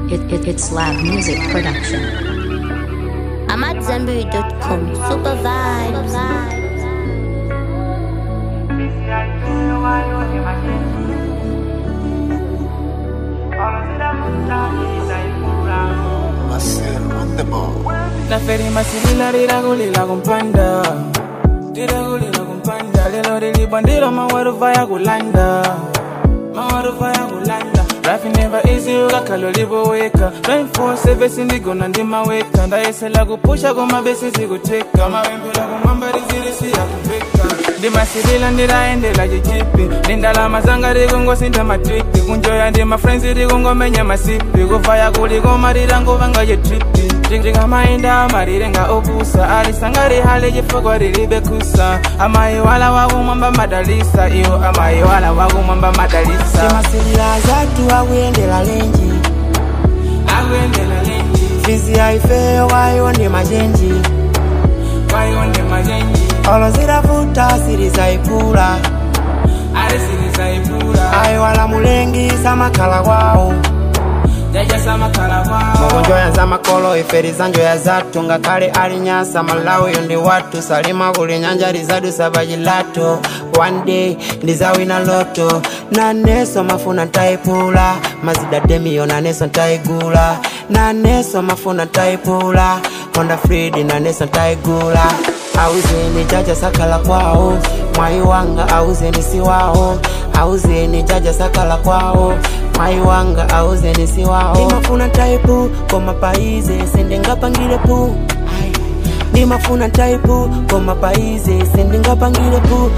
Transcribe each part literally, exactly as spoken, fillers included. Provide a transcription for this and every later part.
It, it, it's Lab Music Production. I'm at Zambiri dot com. Super vibes. La feria masilila riragulila kumpanda Riragulila kumpanda Lelo rilibandilo mawarufa ya kulanda Mawarufa ya kulanda Life never easy ukakalo liboweka twenty-four seven sindigo nandima weka Ndaesela kupusha kuma besi zikuteka Mawembela kumamba rizirisi ya kupeka Ndima silila ndiraendela jijipi Nindala mazanga rigungo sinta matripi Kunjoya ndima friends rigungo menya masipi Kufaya kuliko marirango vanga je tripi Jinga mainda marirenga opusa Alisangari hali jifogwa riribekusa Amai wala wagu mamba madalisa Iyo amai wala wagu mamba madalisa Sima silila zatu awendela lenji Awendela lenji Fizi haifeo wayo ndi majenji Wayo ndi majenji Olo zira futa siri zaipula Ale siri zaipula Ayo wala mulengi sama kala wao Jaja sama kala wao Mgonjo ya zama kolo iferi zanjo ya zatu Ngakale alinyasa malawi yondi watu Salima kuli nyanja rizadu sabajilato One day ndizawina loto Na neso mafuna taipula Mazida demiyo na neso taigula Na neso mafuna taipula Honda Fridi na neso taigula Auzeni jaja sakala kwao Mwai wanga auzeni siwao Auzeni jaja sakala kwao Mwai wanga auzeni siwao Nimafuna taipu koma paize Sende ngapangile pu Nimafuna taipu koma paize Sende ngapangile pu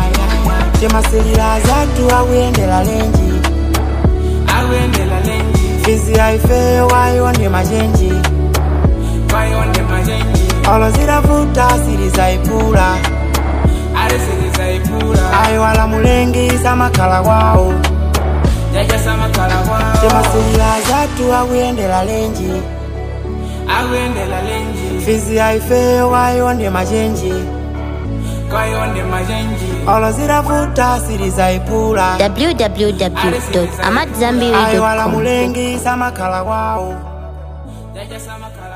Chema silila zatu awendela lenji Awendela lenji Fizi haifeo wayo ndi majenji Wayo ndi majenji Olo zira futa siri zaipula Ale siri zaipula Ayo wala mulengi sama kala wao Jaja sama kala wao Chema silila zatu awendela lenji Awendela lenji Fizi haifeo wayo ndi majenji Wayo ndi majenji Olo zira futa siri zaipula w w w dot amat zambiri Ayo dot wala com. mulengi sama kala wao Jaja sama kala